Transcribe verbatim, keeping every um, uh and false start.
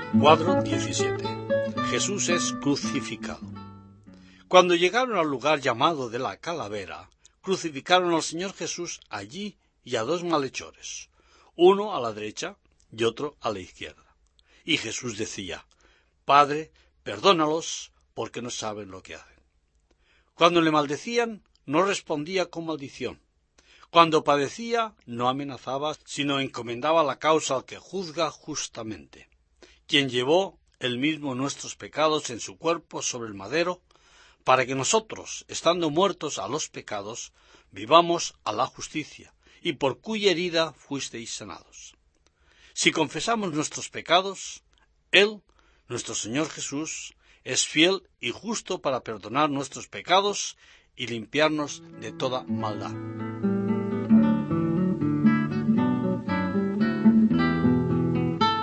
Cuadro diecisiete. Jesús es crucificado. Cuando llegaron al lugar llamado de la Calavera, crucificaron al Señor Jesús allí y a dos malhechores, uno a la derecha y otro a la izquierda. Y Jesús decía: Padre, perdónalos, porque no saben lo que hacen. Cuando le maldecían, no respondía con maldición. Cuando padecía, no amenazaba, sino encomendaba la causa al que juzga justamente, quien llevó él mismo nuestros pecados en su cuerpo sobre el madero, para que nosotros, estando muertos a los pecados, vivamos a la justicia, y por cuya herida fuisteis sanados. Si confesamos nuestros pecados, Él, nuestro Señor Jesús, es fiel y justo para perdonar nuestros pecados y limpiarnos de toda maldad.